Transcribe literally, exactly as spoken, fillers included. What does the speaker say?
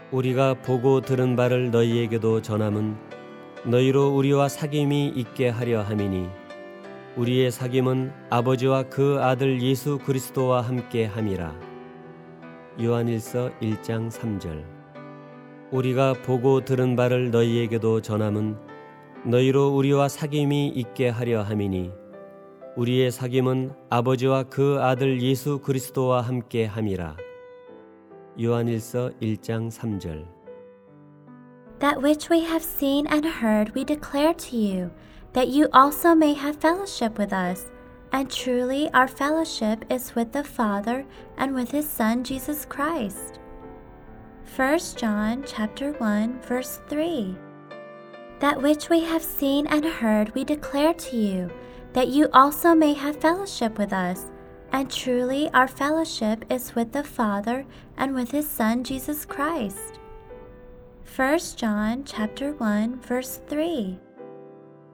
우리가 보고 들은 바를 너희에게도 전함은 너희로 우리와 사귐이 있게 하려 함이니 우리의 사귐은 아버지와 그 아들 예수 그리스도와 함께 함이라. 요한일서 일 장 삼 절. 우리가 보고 들은 바를 너희에게도 전함은 너희로 우리와 사귐이 있게 하려 함이니 우리의 사귐은 아버지와 그 아들 예수 그리스도와 함께 함이라. 요한일서 일 장 삼 절. That which we have seen and heard we declare to you, that you also may have fellowship with us. And truly our fellowship is with the Father and with his Son Jesus Christ. First John chapter one verse three. That which we have seen and heard we declare to you, that you also may have fellowship with us. And truly our fellowship is with the Father and with his Son Jesus Christ. First John chapter one verse three.